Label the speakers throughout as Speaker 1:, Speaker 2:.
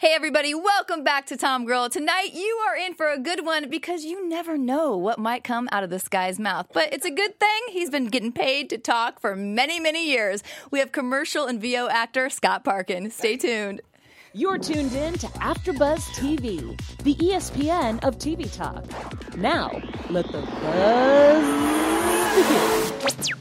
Speaker 1: Hey everybody, welcome back to Tom Grohl. Tonight you are in for a good one because you never know what might come out of this guy's mouth. But it's a good thing. He's been getting paid to talk for many, many years. We have commercial and VO actor Scott Parkin. Stay tuned.
Speaker 2: You're tuned in to AfterBuzz TV, the ESPN of TV talk. Now, let the buzz begin.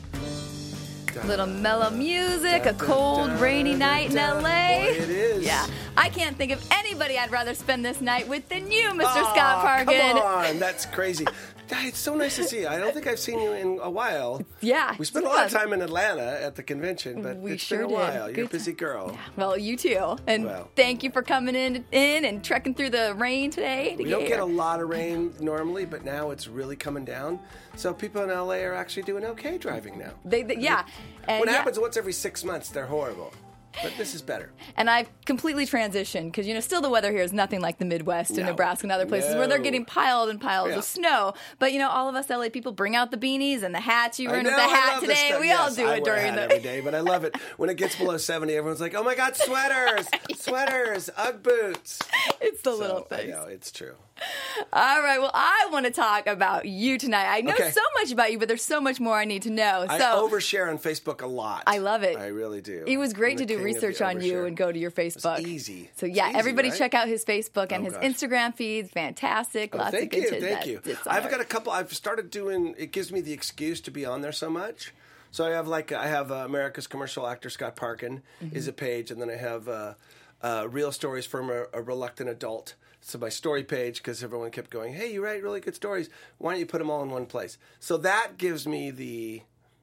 Speaker 1: Little mellow music, a cold, rainy night in L.A.
Speaker 3: Boy, it is.
Speaker 1: Yeah. I can't think of anybody I'd rather spend this night with than you, Mr. Scott Parkin.
Speaker 3: Come on, that's crazy. It's so nice to see you. I don't think I've seen you in a while.
Speaker 1: Yeah.
Speaker 3: We spent a lot of time in Atlanta at the convention, but
Speaker 1: We
Speaker 3: it's
Speaker 1: sure
Speaker 3: been a while.
Speaker 1: did.
Speaker 3: You're a busy girl.
Speaker 1: Yeah. Well, you too. And thank you for coming in and trekking through the rain today.
Speaker 3: We don't get a lot of rain normally, but now it's really coming down. So people in LA are actually doing okay driving now.
Speaker 1: Yeah.
Speaker 3: What happens once every 6 months, they're horrible. But this is better.
Speaker 1: And I've completely transitioned because, still the weather here is nothing like the Midwest and Nebraska and other places where they're getting piled and piles of snow. But, all of us LA people bring out the beanies and the hats. You were in with the hat today. We all do it during the
Speaker 3: every day, but I love it. When it gets below 70, everyone's like, oh my God, sweaters, sweaters, Ugg boots.
Speaker 1: It's the little things.
Speaker 3: I know, it's true.
Speaker 1: All right. Well, I want to talk about you tonight. I know so much about you, but there's so much more I need to know.
Speaker 3: I overshare on Facebook a lot.
Speaker 1: I love it.
Speaker 3: I really do.
Speaker 1: It was great to do research on you and go to your Facebook.
Speaker 3: It's easy.
Speaker 1: So yeah, everybody
Speaker 3: right?
Speaker 1: check out his Facebook and his Instagram feeds. Fantastic. Lots of good tidbits.
Speaker 3: Thank you. I've got a couple. I've started doing. It gives me the excuse to be on there so much. So I have America's Commercial Actor Scott Parkin is a page, and then I have Real Stories from a Reluctant Adult. So my story page, because everyone kept going, hey, you write really good stories. Why don't you put them all in one place? So that gives me the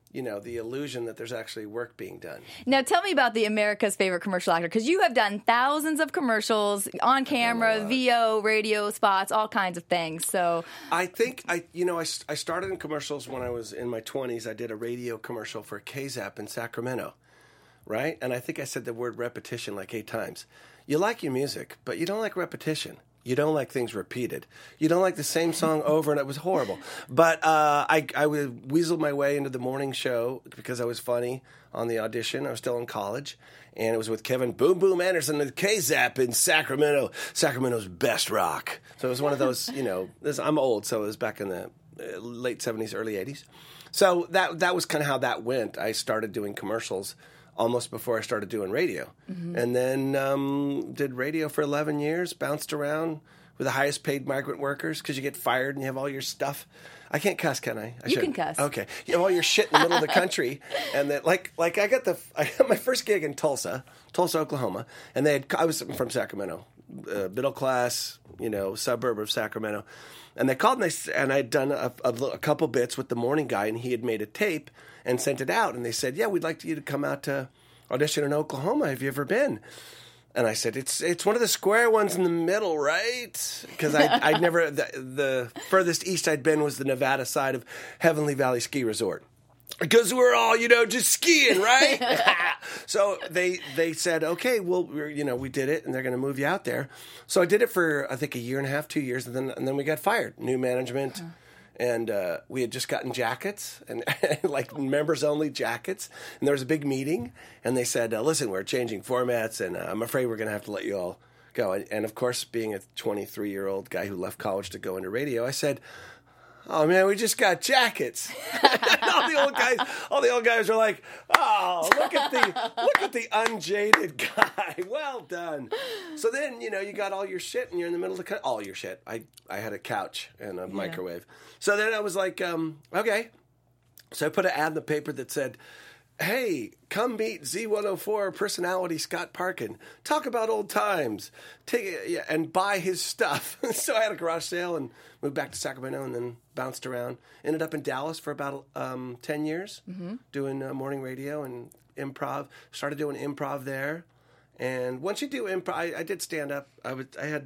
Speaker 3: illusion that there's actually work being done.
Speaker 1: Now tell me about the America's Favorite Commercial Actor, because you have done thousands of commercials on camera, VO, radio spots, all kinds of things. So
Speaker 3: I think I started in commercials when I was in my 20s. I did a radio commercial for KZAP in Sacramento, right? And I think I said the word repetition like 8 times. You like your music, but you don't like repetition. You don't like things repeated. You don't like the same song over, and it was horrible. But I weaseled my way into the morning show because I was funny on the audition. I was still in college, and it was with Kevin Boom Boom Anderson and KZAP in Sacramento, Sacramento's best rock. So it was one of those, I'm old, so it was back in the late 70s, early 80s. So that was kind of how that went. I started doing commercials almost before I started doing radio. And then did radio for 11 years, bounced around with the highest paid migrant workers because you get fired and you have all your stuff. I can't cuss, can I?
Speaker 1: You can cuss.
Speaker 3: Okay. You have all your shit in the middle of the country. And then, like I got my first gig in Tulsa, Oklahoma, and I was from Sacramento, middle class, suburb of Sacramento. And they called and I'd done a couple bits with the morning guy, and he had made a tape and sent it out. And they said, yeah, we'd like you to come out to audition in Oklahoma. Have you ever been? And I said, it's one of the square ones in the middle, right? Because I'd never, the furthest east I'd been was the Nevada side of Heavenly Valley Ski Resort. Because we're all, just skiing, right? So they said, okay, well, we did it, and they're going to move you out there. So I did it for, I think, 1.5 years, 2 years, and then we got fired. New management, and we had just gotten jackets, and like members-only jackets. And there was a big meeting, and they said, listen, we're changing formats, and I'm afraid we're going to have to let you all go. And of course, being a 23-year-old guy who left college to go into radio, I said, oh man, we just got jackets. all the old guys are like, oh, look at the unjaded guy. Well done. So then, you got all your shit and you're in the middle of all your shit. I had a couch and a microwave. So then I was like, okay. So I put an ad in the paper that said, hey, come meet Z104 personality Scott Parkin. Talk about old times. And buy his stuff. So I had a garage sale and moved back to Sacramento and then bounced around. Ended up in Dallas for about 10 years doing morning radio and improv. Started doing improv there. And once you do improv, I did stand up. I had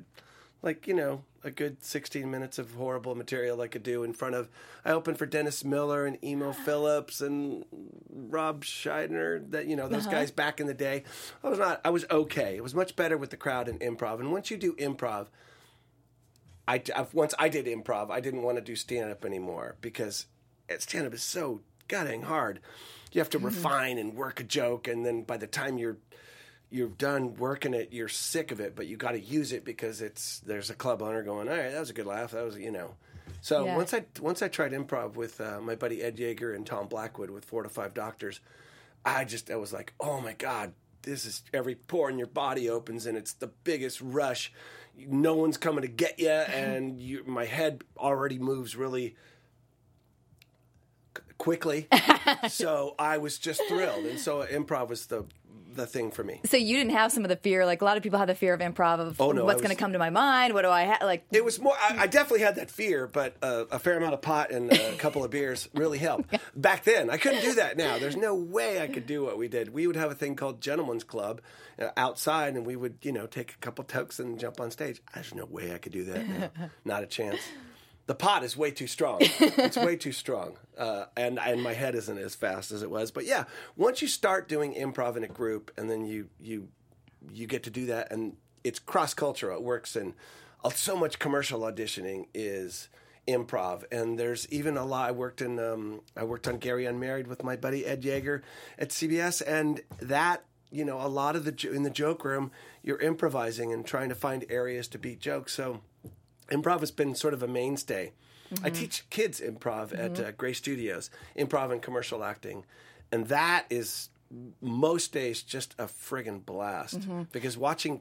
Speaker 3: a good 16 minutes of horrible material I could do in front of. I opened for Dennis Miller and Emo Phillips and Rob Scheidner. Those guys back in the day. I was okay. It was much better with the crowd in improv. And once you do improv, once I did improv, I didn't want to do stand up anymore because stand up is so goddamn hard. You have to refine and work a joke, and then by the time you're you're done working it, you're sick of it, but you got to use it because there's a club owner going, all right, that was a good laugh. That was, So once I tried improv with my buddy Ed Yeager and Tom Blackwood with 4 to 5 Doctors, I was like, oh my God, this is every pore in your body opens and it's the biggest rush. No one's coming to get you, and my head already moves really quickly. So I was just thrilled, and so improv was the thing for me.
Speaker 1: So you didn't have some of the fear, like a lot of people have the fear of improv of what's going to come to my mind. What do I have? Like
Speaker 3: it was more. I definitely had that fear, but a fair amount of pot and a couple of beers really helped. Back then, I couldn't do that. Now there's no way I could do what we did. We would have a thing called Gentleman's Club outside, and we would take a couple tokes and jump on stage. There's no way I could do that now. Not a chance. The pot is way too strong. It's way too strong. And my head isn't as fast as it was. But yeah, once you start doing improv in a group and then you get to do that, and it's cross-cultural. It works in so much commercial auditioning is improv. And there's even a lot. I worked on Gary Unmarried with my buddy Ed Yeager at CBS. And that, a lot of in the joke room, you're improvising and trying to find areas to beat jokes. So improv has been sort of a mainstay. I teach kids improv at Gray Studios, improv and commercial acting. And that is most days just a friggin' blast. Because watching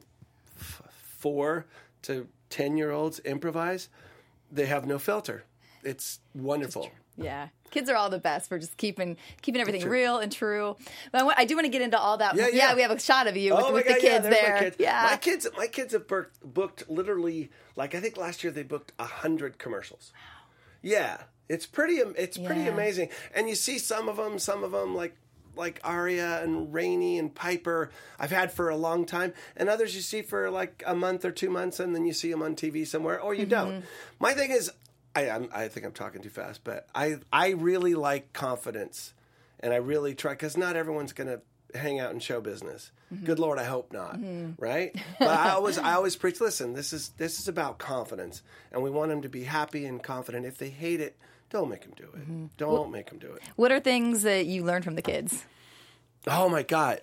Speaker 3: 4 to 10-year-olds improvise, they have no filter. It's wonderful.
Speaker 1: Yeah. Kids are all the best for just keeping everything real and true. But I do want to get into all that. Yeah, we have a shot of you with the kids there.
Speaker 3: Yeah. My kids have booked literally, I think last year they booked 100 commercials. Wow. Yeah. It's pretty amazing. And you see some of them like Aria and Rainey and Piper I've had for a long time, and others you see for like a month or 2 months, and then you see them on TV somewhere, or you don't. My thing is, I think I'm talking too fast, but I really like confidence, and I really try, because not everyone's going to hang out in show business. Good Lord, I hope not, right? But I always preach, listen, this is about confidence, and we want them to be happy and confident. If they hate it, don't make them do it. Don't make them do it.
Speaker 1: What are things that you learned from the kids?
Speaker 3: Oh, my God.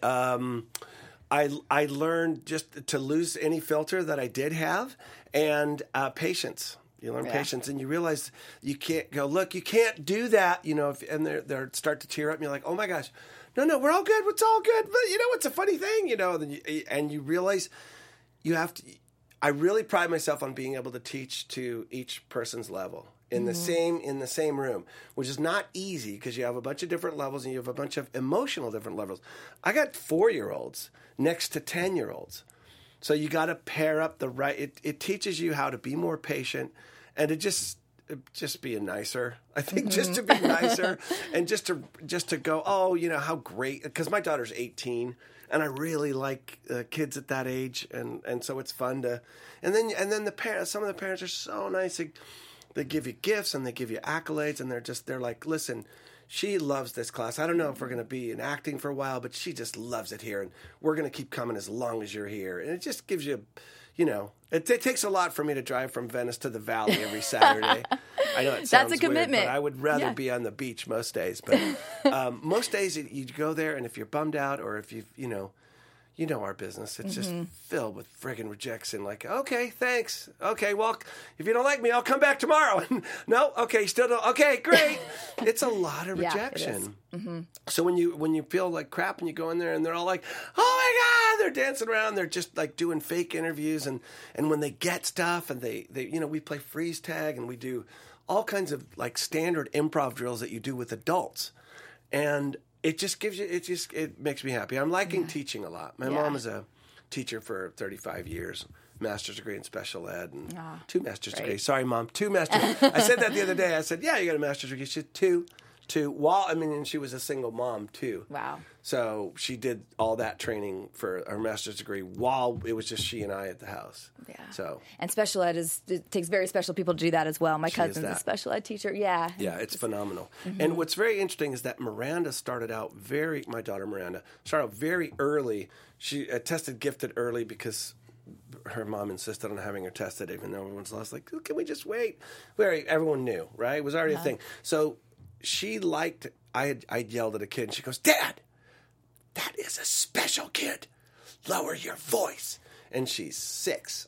Speaker 3: I learned just to lose any filter that I did have, and patience. You learn patience, and you realize you can't go, look, you can't do that, and they start to tear up, and you're like, oh my gosh, no, we're all good, it's all good, but it's a funny thing, and you realize you have to. I really pride myself on being able to teach to each person's level in the same room, which is not easy because you have a bunch of different levels and you have a bunch of emotional different levels. I got 4-year-olds next to 10-year-olds. So you got to pair up the right. It teaches you how to be more patient and to just be nicer. I think just to be nicer and just to go, oh, how great. Because my daughter's 18, and I really like kids at that age, and so it's fun to. And then the parents. Some of the parents are so nice. They give you gifts and they give you accolades, and they're like, listen. She loves this class. I don't know if we're going to be in acting for a while, but she just loves it here, and we're going to keep coming as long as you're here. And it just gives you, it takes a lot for me to drive from Venice to the Valley every Saturday. I know it sounds
Speaker 1: That's a commitment.
Speaker 3: Weird, but I would rather be on the beach most days. But most days you go there, and if you're bummed out or if you know our business. It's just filled with friggin' rejection. Like, okay, thanks. Okay, well, if you don't like me, I'll come back tomorrow. No, okay, still don't. Okay, great. It's a lot of rejection. So when you feel like crap and you go in there and they're all like, oh my God, they're dancing around. They're just like doing fake interviews. And when they get stuff and they we play freeze tag and we do all kinds of like standard improv drills that you do with adults. And it just gives you, it makes me happy. I'm liking teaching a lot. My mom is a teacher for 35 years, master's degree in special ed, and 2 master's degrees. Sorry, Mom, 2 master's. I said that the other day. I said, yeah, you got a master's degree. She said 2. And she was a single mom too. Wow. So she did all that training for her master's degree while it was just she and I at the house. Yeah. So.
Speaker 1: And special ed it takes very special people to do that as well. My cousin's a special ed teacher. Yeah.
Speaker 3: Yeah, it's phenomenal. And what's very interesting is that my daughter Miranda started out very early. She tested gifted early because her mom insisted on having her tested, even though everyone's lost. Like, can we just wait? Everyone knew, right? It was already a thing. So. She I yelled at a kid, and she goes, Dad, that is a special kid. lower your voice. And she's 6.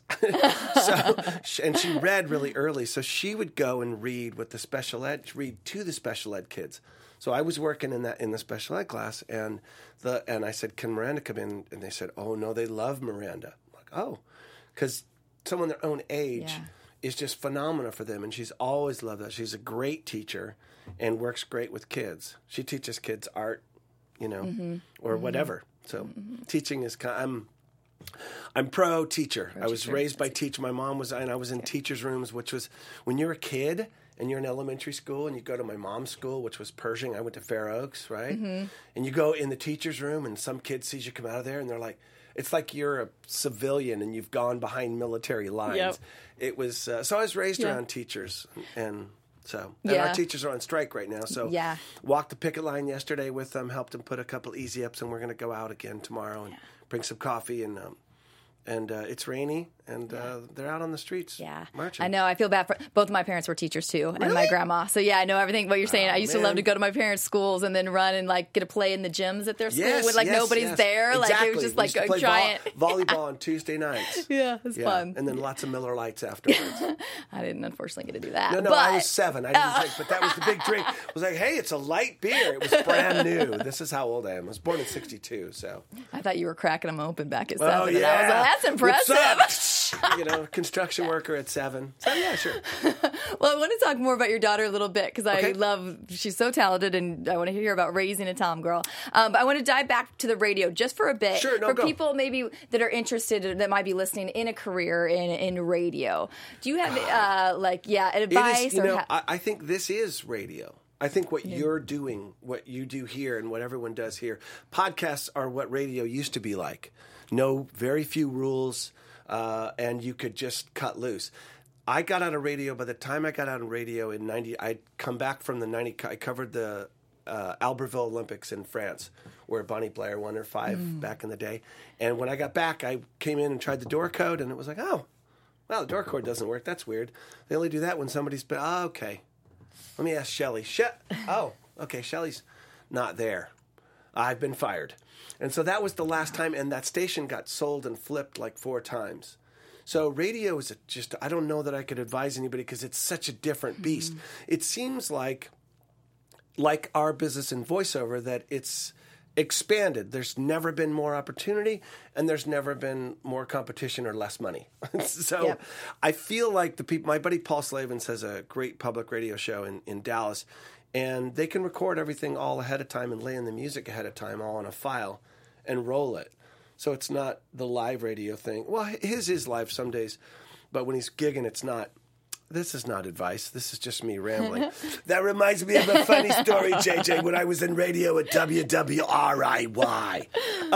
Speaker 3: And she read really early. So she would go and read to the special ed kids. So I was working in the special ed class, and I said, "Can Miranda come in?" And they said, "Oh no, they love Miranda." I'm like, "Oh," because someone their own age is just phenomenal for them, and she's always loved that. She's a great teacher and works great with kids. She teaches kids art, or whatever. So teaching is I'm pro teacher. I was raised by teacher. My mom was, and I was in teachers' rooms, which was when you're a kid and you're in elementary school and you go to my mom's school, which was Pershing. I went to Fair Oaks, right? And you go in the teacher's room and some kid sees you come out of there and they're like, it's like you're a civilian and you've gone behind military lines.
Speaker 1: Yep.
Speaker 3: It was, so I was raised around teachers and our teachers are on strike right now. So walked the picket line yesterday with them, helped them put a couple easy ups, and we're going to go out again tomorrow and bring some coffee and it's rainy, and they're out on the streets marching.
Speaker 1: I know. I feel bad for both of my parents were teachers too, and my grandma. So I know everything what you're saying. I used to love to go to my parents' schools and then run and get a play in the gyms at their school when nobody's there.
Speaker 3: Exactly.
Speaker 1: It was just like a giant
Speaker 3: volleyball on Tuesday nights.
Speaker 1: Yeah, it was fun.
Speaker 3: And then lots of Miller Lights afterwards.
Speaker 1: I didn't unfortunately get to do that.
Speaker 3: No,
Speaker 1: but...
Speaker 3: I was 7. I didn't drink, but that was the big drink. I was like, hey, it's a light beer. It was brand new. This is how old I am. I was born in 1962, so.
Speaker 1: I thought you were cracking them open back at 7.
Speaker 3: Oh, yeah.
Speaker 1: And I was like, that's impressive.
Speaker 3: Construction worker at 7. So, yeah, sure.
Speaker 1: Well, I want to talk more about your daughter a little bit because I love, she's so talented and I want to hear about raising a Tom girl. But I want to dive back to the radio just for a bit.
Speaker 3: Sure,
Speaker 1: for people maybe that are interested, that might be listening in a career in radio. Do you have, advice?
Speaker 3: It is, I think this is radio. I think what you're doing, what you do here and what everyone does here, podcasts are what radio used to be like. No, very few rules, and you could just cut loose. I got out of radio. By the time I got out of radio in 90, I'd come back from the 90. I covered the Albertville Olympics in France, where Bonnie Blair won her 5 back in the day. And when I got back, I came in and tried the door code, and it was like, oh, well, the door code doesn't work. That's weird. They only do that when somebody's been, okay. Let me ask Shelley. Okay, Shelley's not there. I've been fired. And so that was the last time, and that station got sold and flipped like 4 times. So radio is just, I don't know that I could advise anybody because it's such a different beast. It seems like our business in voiceover, that it's expanded. There's never been more opportunity, and there's never been more competition or less money. So I feel like the people, my buddy Paul Slavens has a great public radio show in Dallas, and they can record everything all ahead of time and lay in the music ahead of time all on a file and roll it. So it's not the live radio thing. Well, his is live some days, but when he's gigging, it's not. This is not advice. This is just me rambling. That reminds me of a funny story, JJ, when I was in radio at WWRIY.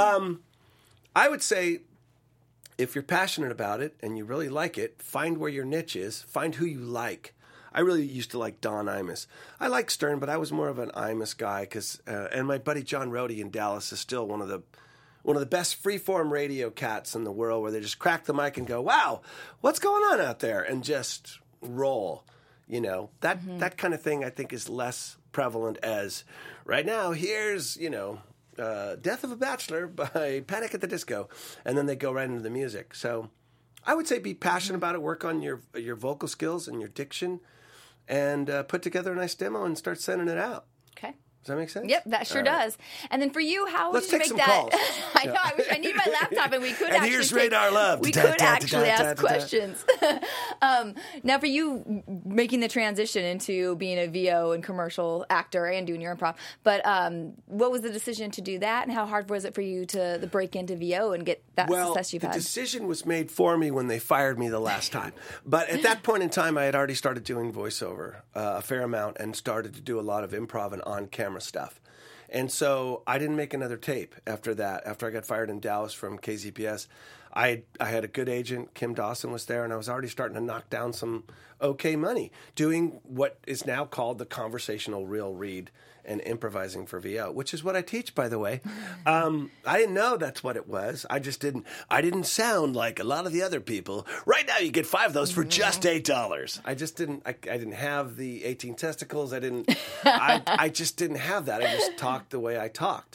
Speaker 3: I would say if you're passionate about it and you really like it, find where your niche is. Find who you like. I really used to like Don Imus. I like Stern, but I was more of an Imus guy and my buddy John Rohde in Dallas is still one of the best freeform radio cats in the world, where they just crack the mic and go, wow, what's going on out there? And just roll. That kind of thing I think is less prevalent as right now, here's, Death of a Bachelor by Panic at the Disco. And then they go right into the music. So I would say be passionate about it, work on your vocal skills and your diction, and put together a nice demo and start sending it out.
Speaker 1: Okay.
Speaker 3: Does that make sense?
Speaker 1: Yep, that sure does. And then for you, how would you make that?
Speaker 3: Calls.
Speaker 1: I know. I wish I need my laptop, and we could.
Speaker 3: And here's Radar Love.
Speaker 1: We could actually ask questions. Now, for you, making the transition into being a VO and commercial actor and doing your improv, but what was the decision to do that, and how hard was it for you to break into VO and get that success you've had?
Speaker 3: The decision was made for me when they fired me the last time. But at that point in time, I had already started doing voiceover a fair amount and started to do a lot of improv and on-camera stuff. And so I didn't make another tape after that. After I got fired in Dallas from KZPS, I had a good agent. Kim Dawson was there, and I was already starting to knock down some okay money doing what is now called the conversational reel read and improvising for VO, which is what I teach, by the way. I didn't know that's what it was. I didn't sound like a lot of the other people. Right now you get 5 of those for just $8. I didn't have the 18 testicles. I just didn't have that. I just talked the way I talked.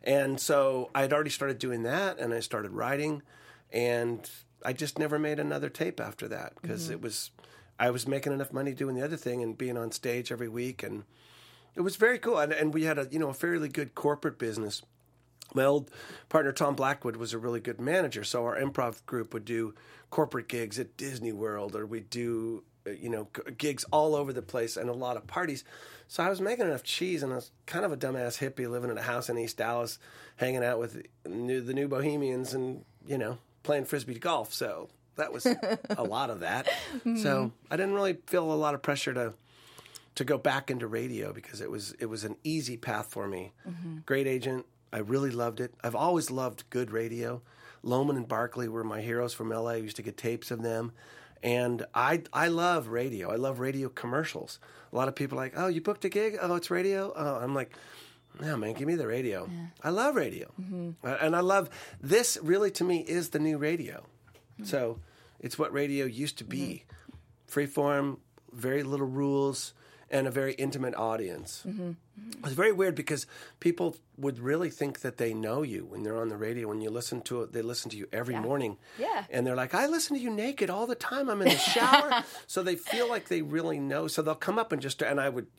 Speaker 3: And so I'd already started doing that, and I started writing, and I just never made another tape after that because I was making enough money doing the other thing and being on stage every week, and it was very cool. And we had a fairly good corporate business. My old partner, Tom Blackwood, was a really good manager. So our improv group would do corporate gigs at Disney World, or we'd do, gigs all over the place and a lot of parties. So I was making enough cheese, and I was kind of a dumbass hippie living in a house in East Dallas, hanging out with the new Bohemians and, playing Frisbee golf. So that was a lot of that. So I didn't really feel a lot of pressure to go back into radio because it was an easy path for me. Great agent. I really loved it. I've always loved good radio. Lohman and Barkley were my heroes from LA. I used to get tapes of them. And I love radio. I love radio commercials. A lot of people are like, oh, you booked a gig? Oh, it's radio? Oh, I'm like, no, man, give me the radio. Yeah. I love radio. And I love this really to me is the new radio. So it's what radio used to be. Freeform, very little rules, and a very intimate audience. It's very weird because people would really think that they know you when they're on the radio. When you listen to it, they listen to you every morning. Yeah. And they're like, I listen to you naked all the time. I'm in the shower. So they feel like they really know. So they'll come up and I would,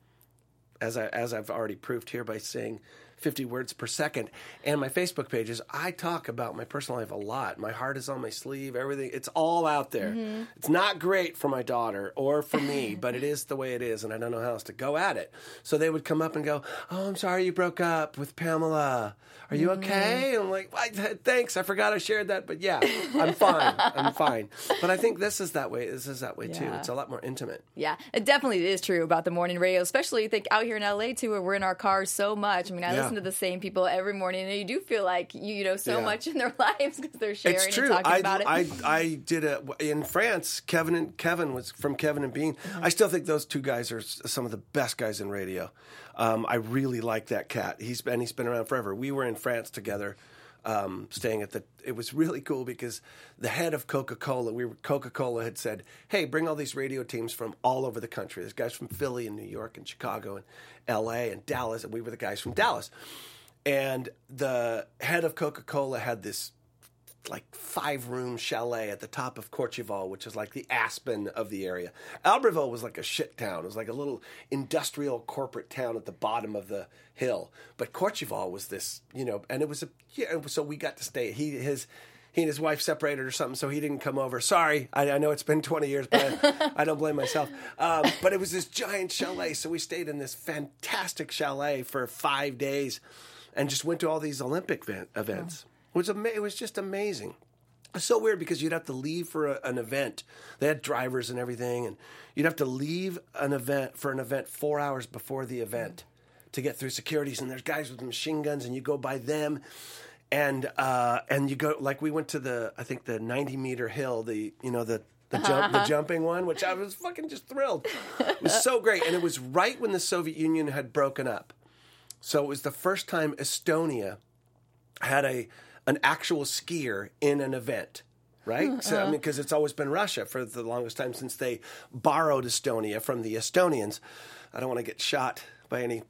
Speaker 3: as I've already proved here by saying 50 words per second. And my Facebook pages, I talk about my personal life a lot. My heart is on my sleeve, everything. It's all out there. It's not great for my daughter or for me, but it is the way it is, and I don't know how else to go at it. So they would come up and go, oh, I'm sorry you broke up with Pamela. Are you okay? And I'm like, thanks, I forgot I shared that, but yeah, I'm fine. I'm fine. But I think this is that way. This is that way too. It's a lot more intimate.
Speaker 1: Yeah, it definitely is true about the morning radio, especially I think out here in LA too, where we're in our cars so much. I mean, I listen to the same people every morning, and you do feel like you know so much in their lives because they're sharing
Speaker 3: it's true.
Speaker 1: and talking about it.
Speaker 3: I did in France. Kevin was from Kevin and Bean. I still think those two guys are some of the best guys in radio. I really like that cat. He's been around forever. We were in France together, staying at it was really cool because the head of Coca-Cola had said, hey, bring all these radio teams from all over the country. There's guys from Philly and New York and Chicago and LA and Dallas, and we were the guys from Dallas. And the head of Coca-Cola had this like 5-room chalet at the top of Courchevel, which is like the Aspen of the area. Albertville was like a shit town. It was like a little industrial corporate town at the bottom of the hill. But Courchevel was this, and it was so we got to stay. He and his wife separated or something, so he didn't come over. Sorry, I know it's been 20 years, but I don't blame myself. But it was this giant chalet, so we stayed in this fantastic chalet for 5 days and just went to all these Olympic events. It was just amazing. It's so weird because you'd have to leave for an event. They had drivers and everything, and you'd have to leave an event 4 hours before the event to get through securities. And there's guys with machine guns, and you go by them, and you go like we went to the 90-meter hill, the jumping one, which I was fucking just thrilled. It was so great, and it was right when the Soviet Union had broken up. So it was the first time Estonia had an actual skier in an event, right? So, because it's always been Russia for the longest time since they borrowed Estonia from the Estonians. I don't want to get shot by any...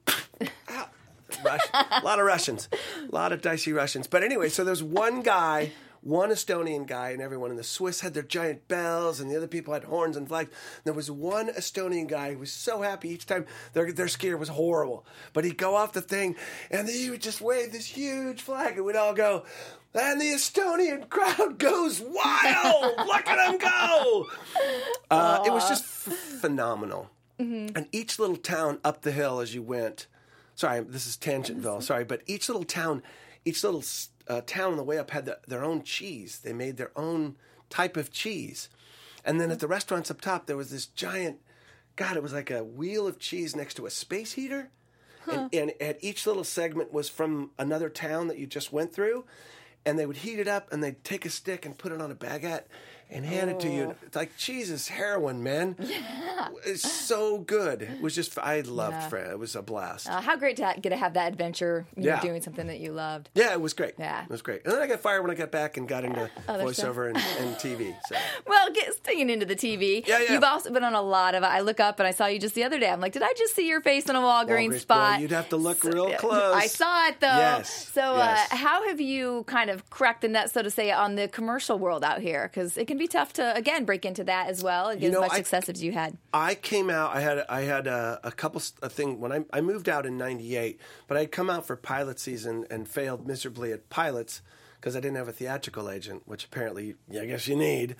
Speaker 3: a lot of Russians. A lot of dicey Russians. But anyway, so there's one Estonian guy, and everyone in the Swiss had their giant bells, and the other people had horns and flags. There was one Estonian guy who was so happy each time their skier was horrible. But he'd go off the thing, and he would just wave this huge flag, and we'd all go, and the Estonian crowd goes wild! Look at him go! It was just phenomenal. And each little town up the hill as you went... Sorry, this is Tangentville. Sorry, but each little town on the way up had their own cheese. They made their own type of cheese. And then at the restaurants up top, there was this giant, it was like a wheel of cheese next to a space heater. And at each little segment was from another town that you just went through. And they would heat it up, and they'd take a stick and put it on a baguette. and hand it to you. It's like, Jesus, heroin, man. Yeah. It's so good. It was just, I loved Fran. It was a blast.
Speaker 1: How great to get to have that adventure, doing something that you loved.
Speaker 3: Yeah, it was great.
Speaker 1: Yeah.
Speaker 3: It was great. And then I got fired when I got back and got into voiceover and TV. So.
Speaker 1: Well, staying into the TV, you've also been on a lot of, I look up and I saw you just the other day. I'm like, did I just see your face on a Walgreens spot?
Speaker 3: Boy, you'd have to look real close.
Speaker 1: I saw it, though.
Speaker 3: Yes.
Speaker 1: So how have you kind of cracked the nut, so to say, on the commercial world out here? Because it can be tough to, again, break into that as well and get as much success as you had.
Speaker 3: I came out, I had a couple of things when I moved out in 98, but I'd come out for pilot season and failed miserably at pilots because I didn't have a theatrical agent, which apparently, I guess you need.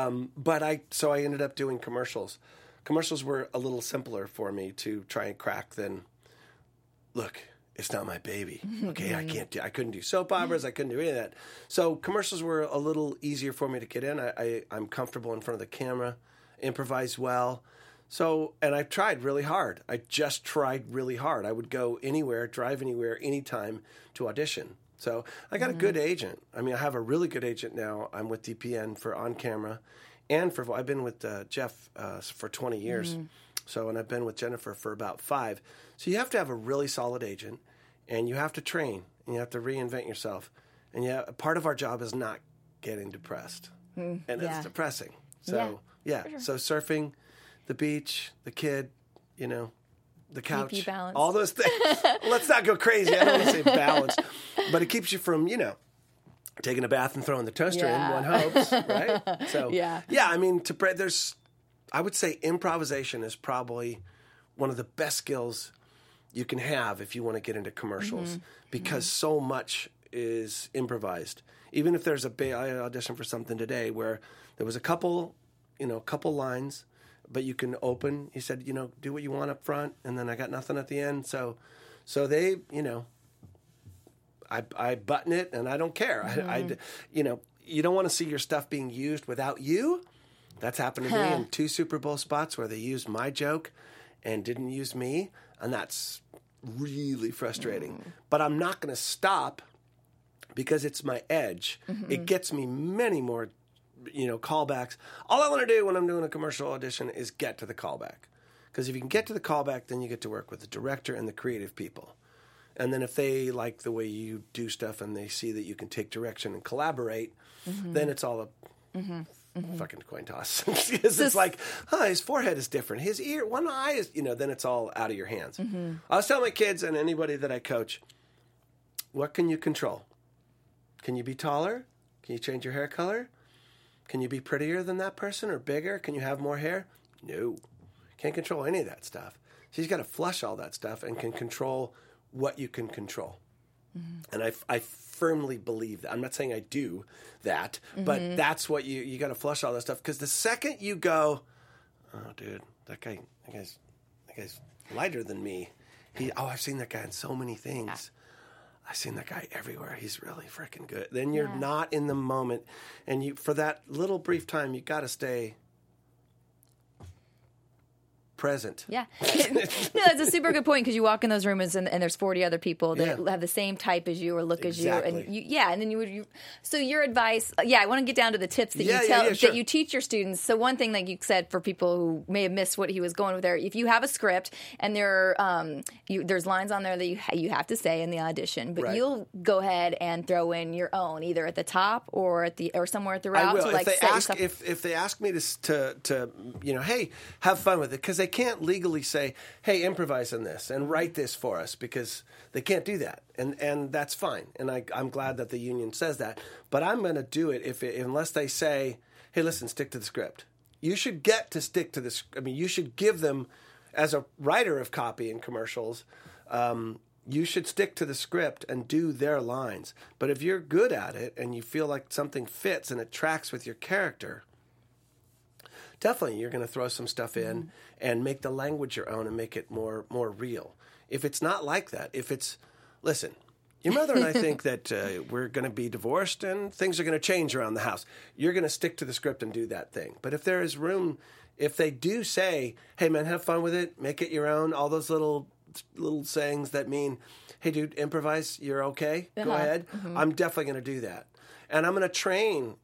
Speaker 3: So I ended up doing commercials. Commercials were a little simpler for me to try and crack than, look, it's not my baby. Okay, I couldn't do soap operas. I couldn't do any of that. So commercials were a little easier for me to get in. I'm comfortable in front of the camera, improvise well. So, and I tried really hard. I just tried really hard. I would go anywhere, drive anywhere, anytime to audition. So I got a good agent. I mean, I have a really good agent now. I'm with DPN for on camera, and I've been with Jeff for 20 years. So, and I've been with Jennifer for about 5. So you have to have a really solid agent, and you have to train, and you have to reinvent yourself. And part of our job is not getting depressed, and it's depressing. So sure. So surfing, the beach, the kid, the couch,
Speaker 1: balance.
Speaker 3: All those things. Let's not go crazy. I don't want to say balance, but it keeps you from, taking a bath and throwing the toaster in. One hopes, right? So I mean, I would say improvisation is probably one of the best skills you can have if you want to get into commercials because so much is improvised. Even if there's I auditioned for something today where there was a couple lines, but you can open. He said, do what you want up front, and then I got nothing at the end. So they, I button it, and I don't care. You don't want to see your stuff being used without you. That's happened to me in 2 Super Bowl spots where they used my joke and didn't use me, and that's really frustrating. But I'm not going to stop because it's my edge. It gets me many more, callbacks. All I want to do when I'm doing a commercial audition is get to the callback. Because if you can get to the callback, then you get to work with the director and the creative people. And then if they like the way you do stuff and they see that you can take direction and collaborate, then it's all a fucking coin toss. Because it's like, his forehead is different. His ear, one eye is, then it's all out of your hands. I was telling my kids and anybody that I coach, what can you control? Can you be taller? Can you change your hair color? Can you be prettier than that person or bigger? Can you have more hair? No. Can't control any of that stuff. So you've got to flush all that stuff and can control what you can control. And I firmly believe that. I'm not saying I do that, but that's what you got to flush all that stuff. Because the second you go, oh, dude, that guy's lighter than me. I've seen that guy in so many things. I've seen that guy everywhere. He's really freaking good. Then you're not in the moment. And for that little brief time, you got to stay present. Yeah.
Speaker 1: No, that's a super good point because you walk in those rooms and there's 40 other people that have the same type as you or look as you. And and then so your advice, I want to get down to the tips that that you teach your students. So one thing, like you said, for people who may have missed what he was going with there, if you have a script and there's lines on there that you have to say in the audition, but you'll go ahead and throw in your own, either at the top or or somewhere throughout.
Speaker 3: I will.
Speaker 1: To,
Speaker 3: if they ask me to hey, have fun with it, because they can't legally say, hey, improvise on this and write this for us, because they can't do that. And that's fine. And I'm glad that the union says that. But I'm going to do it unless they say, hey, listen, stick to the script. You should get to stick to this. I mean, you should give them, as a writer of copy in commercials, you should stick to the script and do their lines. But if you're good at it and you feel like something fits and it tracks with your character, definitely you're going to throw some stuff in and make the language your own and make it more real. If it's not like that, listen, your mother and I think that we're going to be divorced and things are going to change around the house. You're going to stick to the script and do that thing. But if there is room, if they do say, hey, man, have fun with it, make it your own, all those little sayings that mean, hey, dude, improvise, you're okay, go ahead. I'm definitely going to do that. And I'm going to train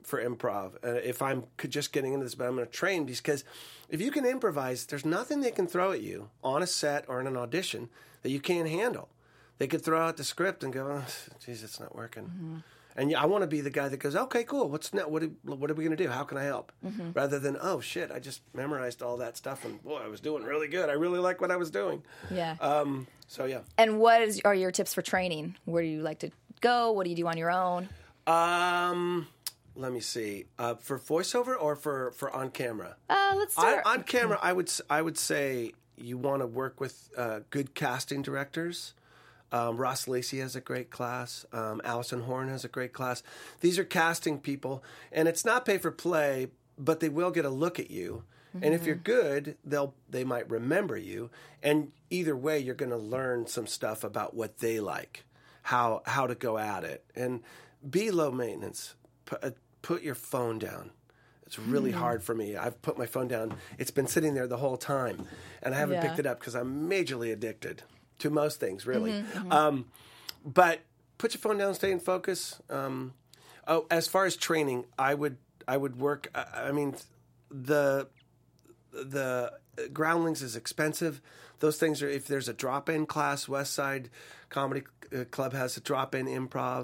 Speaker 3: for improv if I'm just getting into this, but I'm going to train, because if you can improvise, there's nothing they can throw at you on a set or in an audition that you can't handle. They could throw out the script and go, oh, geez, it's not working. Mm-hmm. And I want to be the guy that goes, okay, cool. What are we going to do? How can I help? Mm-hmm. Rather than, oh, shit, I just memorized all that stuff and, boy, I was doing really good. I really like what I was doing.
Speaker 1: Yeah.
Speaker 3: So, yeah.
Speaker 1: And what are your tips for training? Where do you like to go? What do you do on your own?
Speaker 3: Let me see. For voiceover or for on camera?
Speaker 1: Let's start.
Speaker 3: On camera, I would say you want to work with good casting directors. Ross Lacey has a great class. Allison Horn has a great class. These are casting people, and it's not pay for play, but they will get a look at you. Mm-hmm. And if you're good, they might remember you. And either way, you're going to learn some stuff about what they like, how to go at it, and be low maintenance. Put your phone down. It's really hard for me. I've put my phone down. It's been sitting there the whole time, and I haven't picked it up because I'm majorly addicted to most things, really. Mm-hmm. But put your phone down, stay in focus. As far as training, I would work. I mean, the Groundlings is expensive. Those things are, if there's a drop-in class, West Side Comedy Club has a drop-in improv.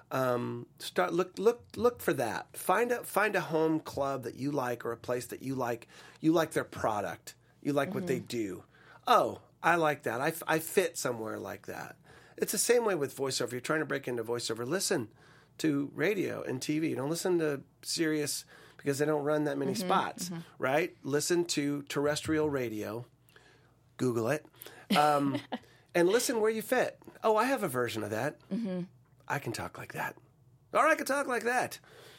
Speaker 3: Look for that. Find a home club that you like, or a place that you like. You like their product. You like what they do. Oh, I like that. I fit somewhere like that. It's the same way with voiceover. You're trying to break into voiceover. Listen to radio and TV. Don't listen to Sirius because they don't run that many spots, right? Listen to terrestrial radio. Google it. And listen where you fit. Oh, I have a version of that. Mm-hmm. I can talk like that. Or I can talk like that.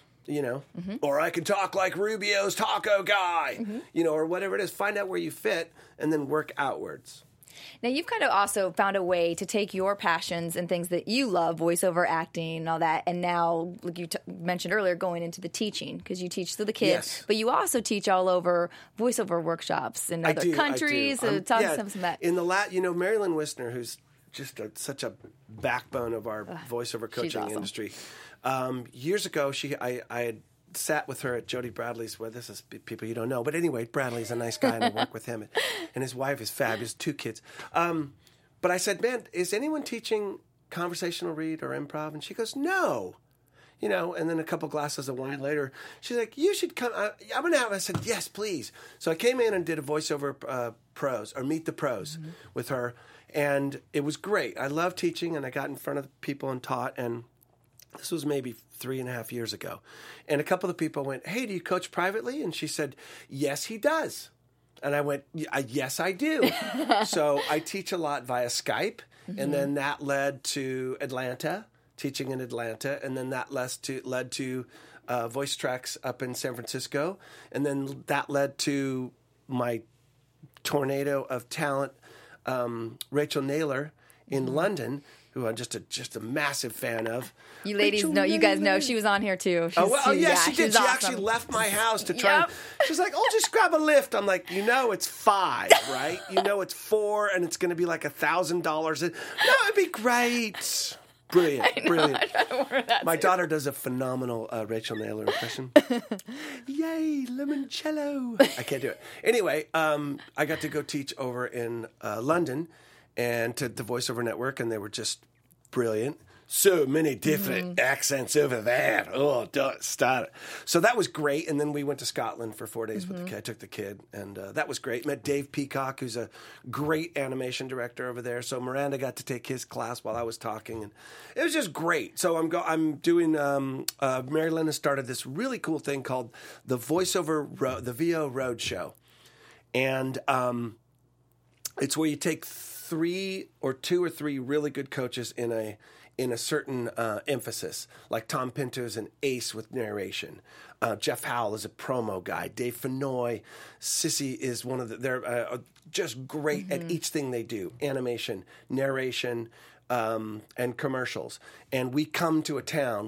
Speaker 3: Or I can talk like Rubio's taco guy, or whatever it is. Find out where you fit and then work outwards.
Speaker 1: Now, you've kind of also found a way to take your passions and things that you love, voiceover, acting, and all that, and now, like you mentioned earlier, going into the teaching, because you teach to the kids, but you also teach all over voiceover workshops in other countries. So talk some of that.
Speaker 3: In the Marilyn Wisner, who's just such a backbone of our voiceover coaching industry. Years ago, I had sat with her at Jody Bradley's, where this is people you don't know. But anyway, Bradley's a nice guy, and I work with him. And his wife is fabulous, 2 kids. But I said, man, is anyone teaching conversational read or improv? And she goes, no. And then a couple glasses of wine later, she's like, you should come. I'm going to have. I said, yes, please. So I came in and did a voiceover pros, or Meet the Pros with her. And it was great. I love teaching, and I got in front of people and taught, and this was maybe 3.5 years ago. And a couple of people went, hey, do you coach privately? And she said, yes, he does. And I went, yes, I do. So I teach a lot via Skype, and then that led to Atlanta, teaching in Atlanta, and then that led to Voice Tracks up in San Francisco, and then that led to my tornado of talent, Rachel Naylor in London, who I'm just a massive fan of.
Speaker 1: You ladies know, you guys know she was on here too.
Speaker 3: She did. She
Speaker 1: awesome.
Speaker 3: Actually left my house to try. She's like, "Oh, just grab a lift." I'm like, it's $5, right? It's $4, and it's going to be like $1,000. No, it'd be great. Brilliant. My daughter does a phenomenal Rachel Naylor impression. Yay, limoncello. I can't do it. Anyway, I got to go teach over in London and to the VoiceOver Network, and they were just brilliant. So many different accents over there. Oh, don't start it. So that was great. And then we went to Scotland for 4 days with the kid. I took the kid, and that was great. Met Dave Peacock, who's a great animation director over there. So Miranda got to take his class while I was talking, and it was just great. So I'm doing. Mary Lynn has started this really cool thing called the the VO Road Show, and it's where you take 2 or 3 really good coaches in a certain emphasis. Like Tom Pinto is an ace with narration. Jeff Howell is a promo guy. Dave Fenoy, Sissy is one of they're just great at each thing they do. Animation, narration, and commercials. And we'll come to a town.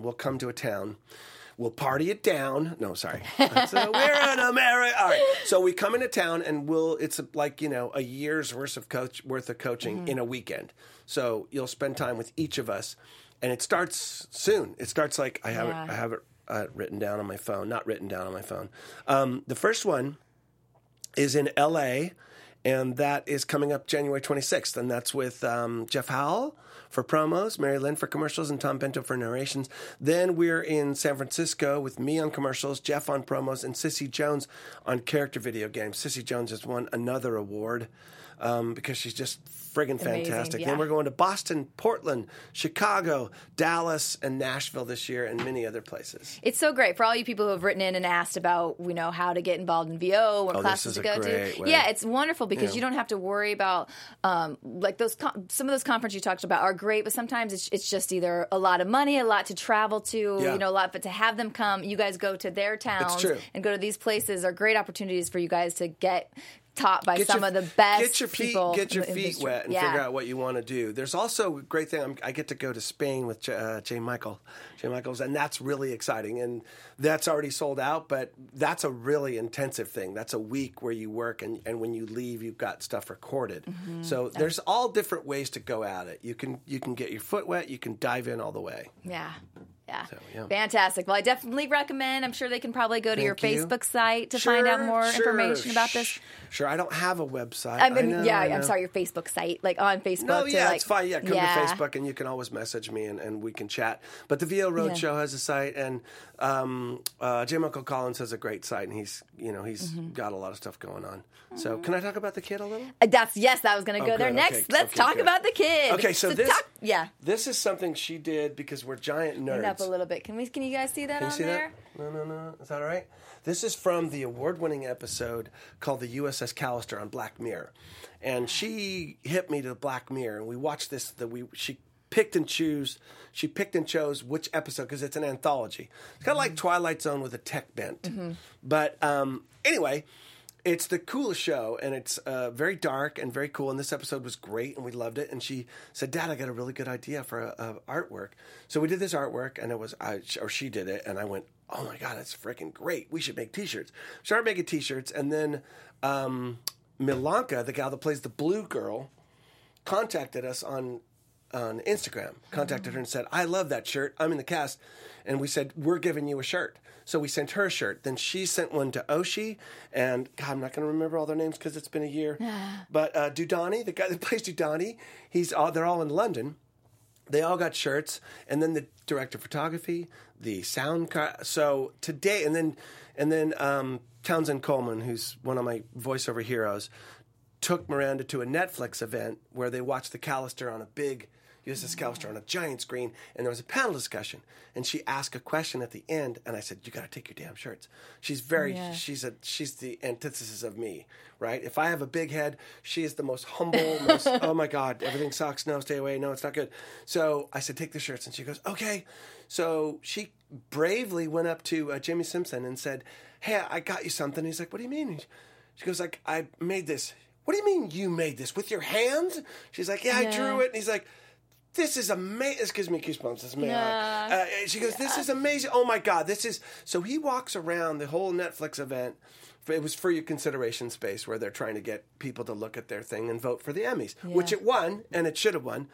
Speaker 3: We'll party it down. No, sorry. So we're in America. All right. So we come into town, and it's like, a year's worth of coaching in a weekend. So you'll spend time with each of us, and it starts soon. It starts like I have it written down on my phone. Not written down on my phone. The first one is in L.A., and that is coming up January 26th, and that's with Jeff Howell for promos, Mary Lynn for commercials, and Tom Bento for narrations. Then we're in San Francisco with me on commercials, Jeff on promos, and Sissy Jones on character video games. Sissy Jones has won another award because she's just friggin' fantastic.
Speaker 1: Yeah.
Speaker 3: Then we're going to Boston, Portland, Chicago, Dallas, and Nashville this year, and many other places.
Speaker 1: It's so great for all you people who have written in and asked about, how to get involved in VO, what classes to go to.
Speaker 3: Way.
Speaker 1: Yeah, it's wonderful because you don't have to worry about like those. Some of those conferences you talked about are great, but sometimes it's just either a lot of money, a lot to travel to, a lot. But to have them come, you guys go to their towns and go to these places are great opportunities for you guys to get taught by some of the best people.
Speaker 3: Get your feet wet and figure out what you want to do. There's also a great thing. I get to go to Spain with Jay Michaels, and that's really exciting. And that's already sold out, but that's a really intensive thing. That's a week where you work, and when you leave, you've got stuff recorded. Mm-hmm. So there's all different ways to go at it. You can get your foot wet. You can dive in all the way.
Speaker 1: Yeah. Yeah.
Speaker 3: So,
Speaker 1: Fantastic. Well, I definitely recommend. I'm sure they can probably go to your Facebook site to find out more information about this.
Speaker 3: Sure. I don't have a website.
Speaker 1: I mean, I'm sorry, your Facebook site, like on Facebook.
Speaker 3: No, it's fine. Yeah, come to Facebook, and you can always message me, and we can chat. But the VO Roadshow has a site, and J. Michael Collins has a great site, and he's got a lot of stuff going on. So, can I talk about the kid a little?
Speaker 1: That was going to go there next.
Speaker 3: Okay,
Speaker 1: Let's talk about the kid.
Speaker 3: Okay, so this is something she did because we're giant nerds.
Speaker 1: Stand up a little bit. Can you guys see that there?
Speaker 3: No. Is that all right? This is from the award-winning episode called The USS Callister on Black Mirror. And she hit me to Black Mirror, and we watched this. She picked and chose which episode, because it's an anthology. It's kind of like Twilight Zone with a tech bent. Mm-hmm. But anyway, it's the coolest show, and it's very dark and very cool. And this episode was great, and we loved it. And she said, "Dad, I got a really good idea for a artwork." So we did this artwork, and she did it, and I went, "Oh my God, that's freaking great! We should make T-shirts." Started making T-shirts, and then Milanka, the gal that plays the blue girl, contacted us on Instagram. Contacted her and said, "I love that shirt. I'm in the cast." And we said, "We're giving you a shirt." So we sent her a shirt. Then she sent one to Oshi, and God, I'm not going to remember all their names because it's been a year. But Dudani, the guy that plays Dudani, they're all in London. They all got shirts, and then the director of photography, the sound. So today, and then Townsend Coleman, who's one of my voiceover heroes, took Miranda to a Netflix event where they watched the Callister on a big USS Callister on a giant screen, and there was a panel discussion. And she asked a question at the end, and I said, "You got to take your damn shirts." She's she's the antithesis of me, right? If I have a big head, she is the most humble, oh my God, everything sucks. No, stay away. No, it's not good. So I said, "Take the shirts," and she goes, "Okay." So she bravely went up to Jimmy Simpson and said, "Hey, I got you something." He's like, "What do you mean?" She goes, "Like, I made this." "What do you mean you made this? With your hands?" She's like, "Yeah, I drew it." And he's like, "This is amazing." This gives me goosebumps. This she goes, "This is amazing. Oh my God, this is." So he walks around the whole Netflix event. It was for your consideration space where they're trying to get people to look at their thing and vote for the Emmys, which it won, and it should have won.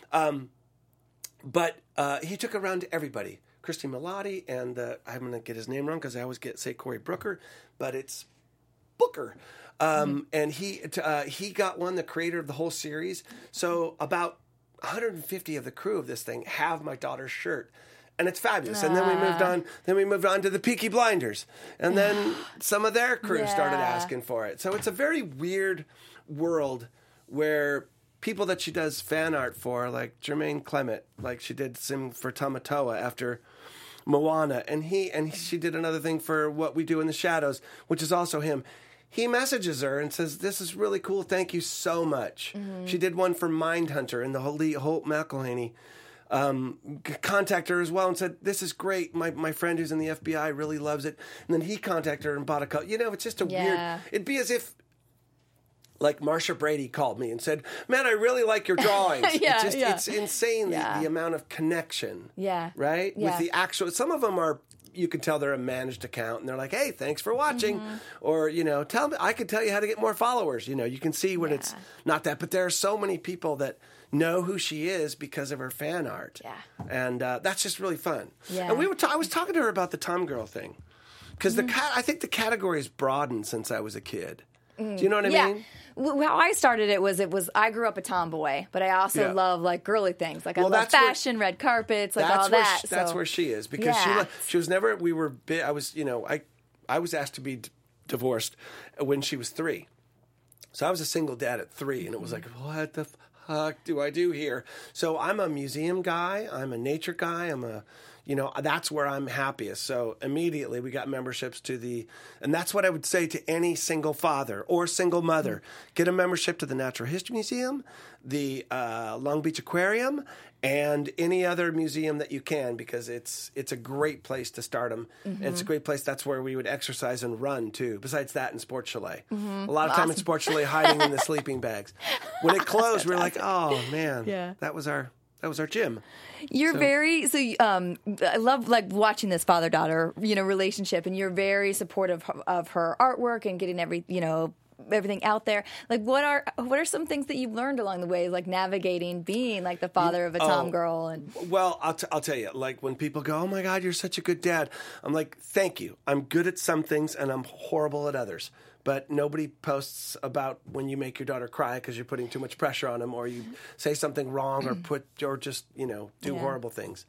Speaker 3: But he took it around to everybody. Christy Milotti and I'm going to get his name wrong because I always say Cory Brooker, but it's Booker. And he got one, the creator of the whole series. So about 150 of the crew of this thing have my daughter's shirt, and it's fabulous. And then we moved on to the Peaky Blinders, and then some of their crew started asking for it. So it's a very weird world where people that she does fan art for, like Jermaine Clement, like she did some for Tamatoa after Moana, and she did another thing for What We Do in the Shadows, which is also him. He messages her and says, "This is really cool. Thank you so much." Mm-hmm. She did one for Mindhunter, and the Holt McElhaney contacted her as well and said, "This is great. My friend who's in the FBI really loves it." And then he contacted her and bought a coat. It's just a weird... It'd be as if, like, Marsha Brady called me and said, "Man, I really like your drawings." It's insane, the amount of connection. Yeah. Right? Yeah. With the actual... Some of them are... You can tell they're a managed account, and they're like, "Hey, thanks for watching," or tell me, I could tell you how to get more followers. You can see when it's not that. But there are so many people that know who she is because of her fan art.
Speaker 1: Yeah.
Speaker 3: And that's just really fun.
Speaker 1: Yeah.
Speaker 3: And I was talking to her about the Tom Girl thing. Because I think the category has broadened since I was a kid. Do you know what I mean?
Speaker 1: How I started it was I grew up a tomboy, but I also love like girly things. Like I love fashion, red carpets, like all that.
Speaker 3: That's where she is because she was never. We were. I was. I was asked to be divorced when she was 3, so I was a single dad at 3, and it was like, what the fuck do I do here? So I'm a museum guy. I'm a nature guy. I'm a. That's where I'm happiest. So immediately we got memberships and that's what I would say to any single father or single mother. Get a membership to the Natural History Museum, the Long Beach Aquarium, and any other museum that you can because it's a great place to start them. Mm-hmm. It's a great place. That's where we would exercise and run too. Besides that and Sports Chalet. Mm-hmm. A lot of time in Sports Chalet hiding in the sleeping bags. When it closed, we were like, oh man, that was our gym.
Speaker 1: You're I love like watching this father-daughter, relationship, and you're very supportive of her artwork and getting everything out there. Like what are some things that you've learned along the way, like navigating being like the father of a Tom girl? And
Speaker 3: well, I'll tell you, like when people go, oh my God, you're such a good dad. I'm like, thank you. I'm good at some things and I'm horrible at others. But nobody posts about when you make your daughter cry because you're putting too much pressure on them, or you say something wrong, or just do horrible things.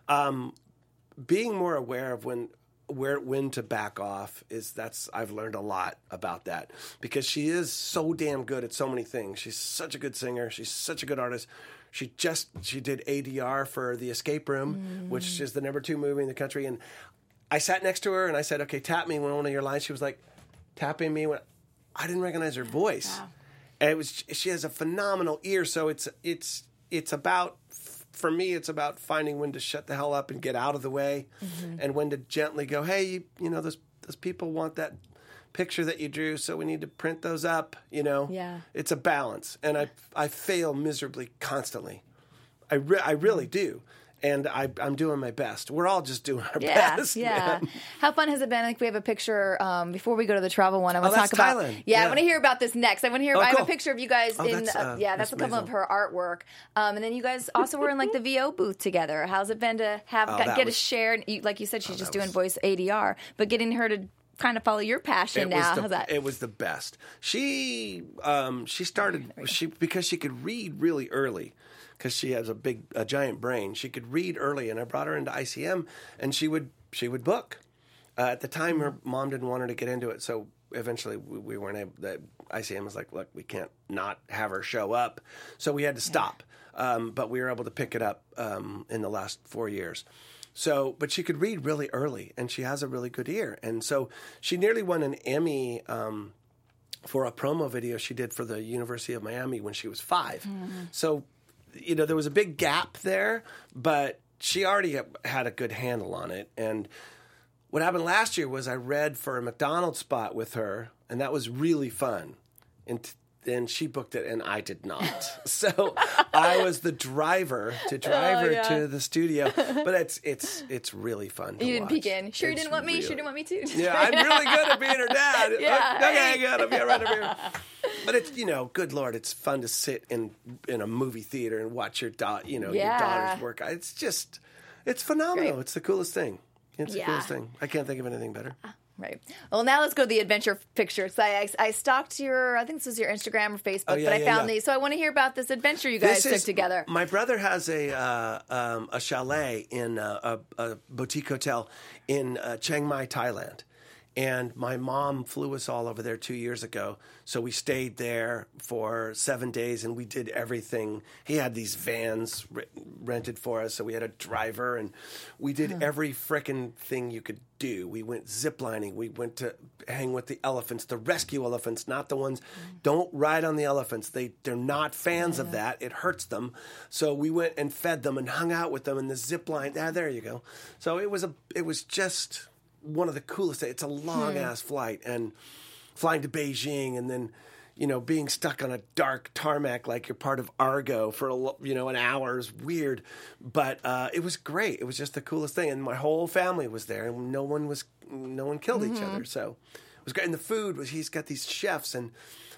Speaker 3: Being more aware of when to back off I've learned a lot about that because she is so damn good at so many things. She's such a good singer. She's such a good artist. She did ADR for The Escape Room, which is the #2 movie in the country. And I sat next to her and I said, "Okay, tap me one of your lines." She was like, tapping me when I didn't recognize her voice. Wow. And she has a phenomenal ear. So it's about, for me, it's about finding when to shut the hell up and get out of the way and when to gently go, hey, those people want that picture that you drew. So we need to print those up,
Speaker 1: Yeah.
Speaker 3: It's a balance. And I fail miserably constantly. I really do. And I'm doing my best. We're all just doing our best.
Speaker 1: Yeah. Man. How fun has it been? Like we have a picture before we go to the travel one. I want to talk
Speaker 3: about
Speaker 1: Thailand. Yeah, I want to hear about this next. I want to hear.
Speaker 3: Cool.
Speaker 1: I have a picture of you guys in. That's a couple
Speaker 3: amazing.
Speaker 1: of her artwork. And then you guys also were in like the VO booth together. How's it been to get to share? Like you said, she's just doing voice ADR, but getting her to kind of follow your passion now. How's that?
Speaker 3: It was the best. She started because she could read really early. Because she has a giant brain, she could read early, and I brought her into ICM, and she would book. At the time, her mom didn't want her to get into it, so eventually we weren't able. The ICM was like, "Look, we can't not have her show up," so we had to stop. But we were able to pick it up in the last 4 years. So, but she could read really early, and she has a really good ear, and so she nearly won an Emmy. For a promo video she did for the University of Miami when she was 5. So. There was a big gap there, but she already had a good handle on it. And what happened last year was I read for a McDonald's spot with her, and that was really fun. And then she booked it, and I did not. So I was the driver to drive her to the studio. But it's really fun to
Speaker 1: You didn't
Speaker 3: watch.
Speaker 1: peek in. Sure you didn't want me? Sure didn't want me too?
Speaker 3: Yeah, I'm really good at being her dad. Okay, good. I'll be right over here. But it's, good Lord, it's fun to sit in a movie theater and watch your daughter's work. It's phenomenal.
Speaker 1: Great.
Speaker 3: It's the coolest thing. It's the coolest thing. I can't think of anything better.
Speaker 1: Right. Well, now let's go to the adventure pictures. I stalked I think this was your Instagram or Facebook, but I found these. So I want to hear about this adventure you guys took together.
Speaker 3: My brother has a chalet in a boutique hotel in Chiang Mai, Thailand. And my mom flew us all over there 2 years ago. So we stayed there for 7 days and we did everything. He had these vans rented for us. So we had a driver and we did every frickin' thing you could do. We went ziplining. We went to hang with the elephants, the rescue elephants, not the ones. Don't ride on the elephants. They're not fans of that. It hurts them. So we went and fed them and hung out with them in the zip line. There you go. So it was just one of the coolest things. It's a long-ass flight, and flying to Beijing and then, being stuck on a dark tarmac like you're part of Argo for, an hour is weird. But it was great. It was just the coolest thing. And my whole family was there, and no one killed each other. So it was great. And the food he's got these chefs, and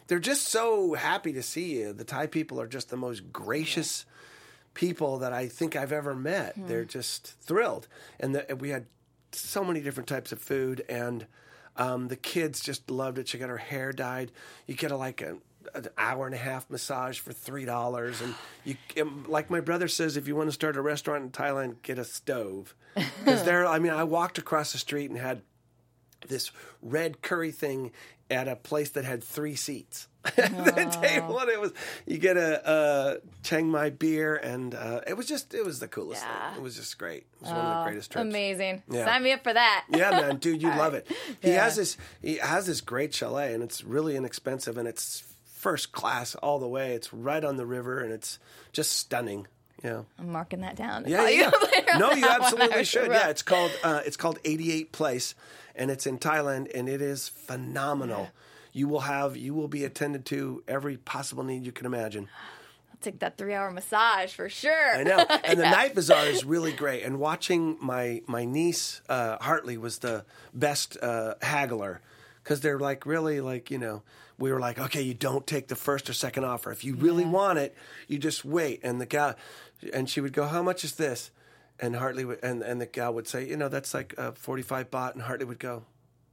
Speaker 3: they're just so happy to see you. The Thai people are just the most gracious people that I think I've ever met. They're just thrilled. And we had so many different types of food, and the kids just loved it. She got her hair dyed. You get an hour and a half massage for $3, and like my brother says, if you want to start a restaurant in Thailand, get a stove, because I walked across the street and had this red curry thing at a place that had 3 seats. The table, and you get a Chiang Mai beer, and it was the coolest thing. It was just great. It was one of the greatest trips.
Speaker 1: Amazing.
Speaker 3: Yeah.
Speaker 1: Sign me up for that.
Speaker 3: Yeah, man, dude, you love it. He has this great chalet, and it's really inexpensive, and it's first class all the way. It's right on the river, and it's just stunning. Yeah,
Speaker 1: I'm marking that down.
Speaker 3: Yeah. No, you absolutely should. Yeah, it's called 88 Place, and it's in Thailand, and it is phenomenal. Yeah. You will be attended to every possible need you can imagine.
Speaker 1: I'll take that 3-hour massage for sure.
Speaker 3: I know. And the night bazaar is really great. And watching my niece, Hartley, was the best haggler, because they're really we were like, okay, you don't take the first or second offer. If you really want it, you just wait. And the guy, and she would go, how much is this? And Hartley would, and the gal would say, that's like 45 baht. And Hartley would go,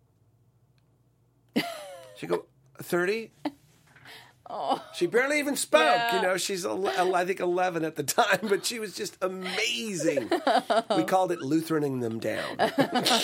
Speaker 3: she'd go, 30? Oh. She barely even spoke.
Speaker 1: Yeah.
Speaker 3: She's, I think, 11 at the time, but she was just amazing. We called it Lutheraning them down.
Speaker 1: I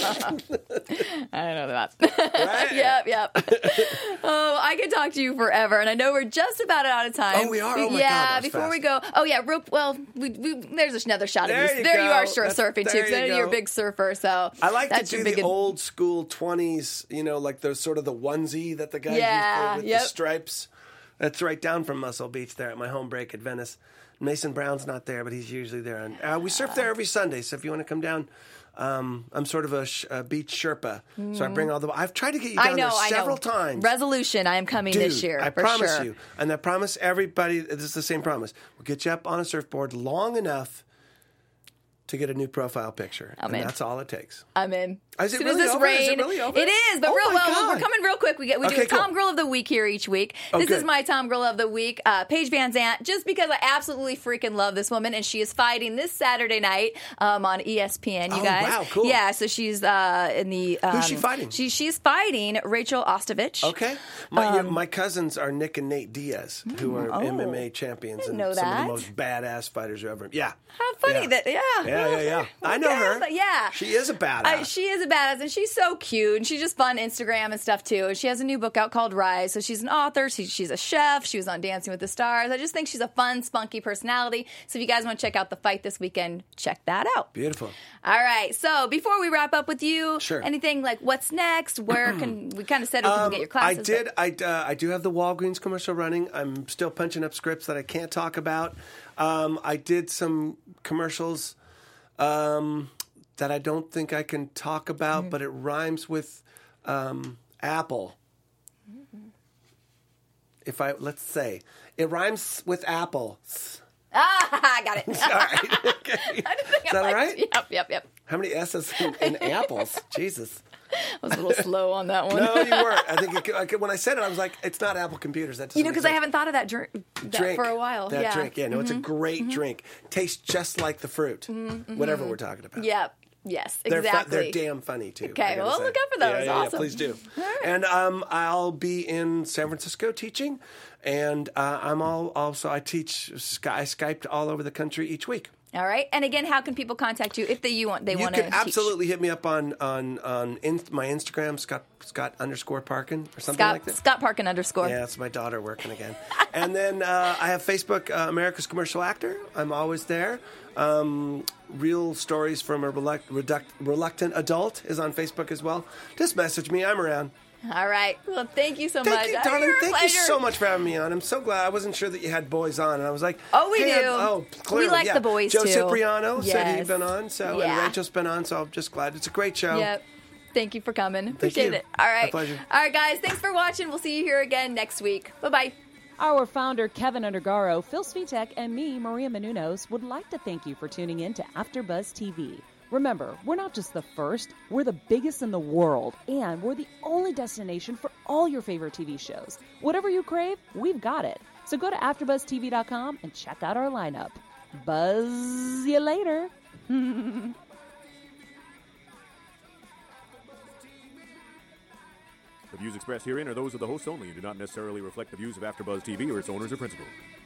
Speaker 1: know that.
Speaker 3: Right?
Speaker 1: Yep. Oh, I could talk to you forever, and I know we're just about out of time.
Speaker 3: Oh, we are? Oh, my God,
Speaker 1: before
Speaker 3: fast.
Speaker 1: we go. Oh, yeah, there's another shot of you. There you are, surfing, too, because I know you're a big surfer, so
Speaker 3: I like to do the old school 20s, like those sort of the onesie that the guys used with the stripes. That's right down from Muscle Beach there at my home break at Venice. Mason Brown's not there, but he's usually there. And we surf there every Sunday, so if you want to come down, I'm sort of a beach Sherpa. So I bring I've tried to get you down there several times.
Speaker 1: Resolution, I am coming this year.
Speaker 3: I promise you. And I promise everybody, this is the same promise. We'll get you up on a surfboard long enough to get a new profile picture. That's all it takes.
Speaker 1: I'm in.
Speaker 3: Is it really over? Is it really over?
Speaker 1: It is, but we're coming real quick. We do a Tom Grill of the Week here each week. This is my Tom Grill of the Week, Paige Van Zandt, just because I absolutely freaking love this woman, and she is fighting this Saturday night on ESPN, you guys.
Speaker 3: Wow, cool.
Speaker 1: Yeah, so she's in the...
Speaker 3: Who's she fighting?
Speaker 1: She's fighting Rachel Ostovich.
Speaker 3: Okay. My cousins are Nick and Nate Diaz, who are MMA champions and some of the most badass fighters ever. Yeah.
Speaker 1: How funny that...
Speaker 3: Yeah. I know her.
Speaker 1: Yeah.
Speaker 3: She is a badass.
Speaker 1: She is a badass, and she's so cute, and she's just fun Instagram and stuff, too. And she has a new book out called Rise, so she's an author. She's a chef. She was on Dancing with the Stars. I just think she's a fun, spunky personality. So if you guys want to check out the fight this weekend, check that out.
Speaker 3: Beautiful.
Speaker 1: All right. So before we wrap up with you, anything like what's next? Where can we kind of said we can get your classes?
Speaker 3: I do have the Walgreens commercial running. I'm still punching up scripts that I can't talk about. I did some commercials that I don't think I can talk about, but it rhymes with Apple. Let's say it rhymes with Apple.
Speaker 1: I got it.
Speaker 3: All right. Okay. Is that all right?
Speaker 1: Yep.
Speaker 3: How many S's in apples? Jesus.
Speaker 1: I was a little slow on that one.
Speaker 3: No, you weren't. I think when I said it, I was like, it's not Apple Computers. That
Speaker 1: because I haven't thought of that drink for a while.
Speaker 3: That drink. Yeah, no, it's a great drink. Tastes just like the fruit, whatever we're talking about.
Speaker 1: Yep. Yes, exactly.
Speaker 3: They're damn funny, too.
Speaker 1: Okay, well, look out for those. Awesome.
Speaker 3: Yeah, please do.
Speaker 1: Right.
Speaker 3: And I'll be in San Francisco teaching, and I teach. I Skyped all over the country each week.
Speaker 1: All right. And again, how can people contact you if they want to teach?
Speaker 3: You can absolutely hit me up on my Instagram, Scott_Parkin or something like that.
Speaker 1: Scott Parkin _.
Speaker 3: Yeah, it's my daughter working again. And then I have Facebook, America's Commercial Actor. I'm always there. Real Stories from a Reluctant Adult is on Facebook as well. Just message me. I'm around.
Speaker 1: All right. Well, thank you so much.
Speaker 3: Thank you, darling. Thank you so much for having me on. I'm so glad. I wasn't sure that you had boys on, and I was like,
Speaker 1: we do.
Speaker 3: Clearly,
Speaker 1: we like the boys,
Speaker 3: Joe
Speaker 1: too.
Speaker 3: Cipriano said he'd been on, and Rachel's been on, so I'm just glad. It's a great show.
Speaker 1: Yep. Thank you for coming. Appreciate it. All right.
Speaker 3: My pleasure.
Speaker 1: All right, guys. Thanks for watching. We'll see you here again next week. Bye-bye.
Speaker 2: Our founder, Kevin Undergaro, Phil Svitek, and me, Maria Menounos, would like to thank you for tuning in to AfterBuzz TV. Remember, we're not just the first, we're the biggest in the world, and we're the only destination for all your favorite TV shows. Whatever you crave, we've got it. So go to AfterBuzzTV.com and check out our lineup. Buzz you later.
Speaker 4: The views expressed herein are those of the hosts only and do not necessarily reflect the views of AfterBuzz TV or its owners or principals.